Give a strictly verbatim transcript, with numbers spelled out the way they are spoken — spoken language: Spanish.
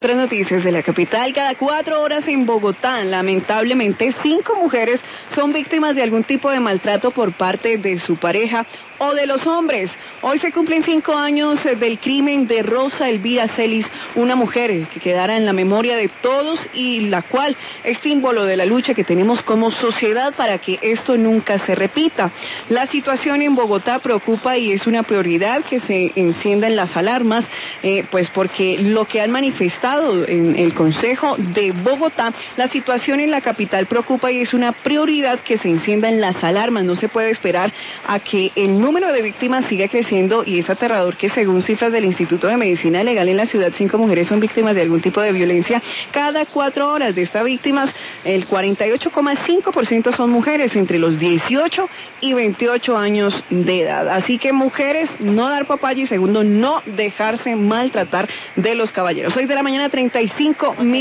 Otras noticias de la capital: cada cuatro horas en Bogotá, lamentablemente, cinco mujeres son víctimas de algún tipo de maltrato por parte de su pareja o de los hombres. Hoy se cumplen cinco años del crimen de Rosa Elvira Celis, una mujer que quedará en la memoria de todos y la cual es símbolo de la lucha que tenemos como sociedad para que esto nunca se repita. La situación en Bogotá preocupa y es una prioridad que se enciendan las alarmas, eh, pues porque lo que han manifestado en el Consejo de Bogotá, la situación en la capital preocupa y es una prioridad que se enciendan las alarmas. No se puede esperar a que el número de víctimas siga creciendo y es aterrador que, según cifras del Instituto de Medicina Legal en la ciudad, cinco mujeres son víctimas de algún tipo de violencia cada cuatro horas. De estas víctimas, el cuarenta y ocho coma cinco por ciento son mujeres entre los dieciocho y veintiocho años de edad. Así que, mujeres, no dar papaya y segundo, no dejarse maltratar de los caballeros. seis de la mañana, treinta y cinco minutos.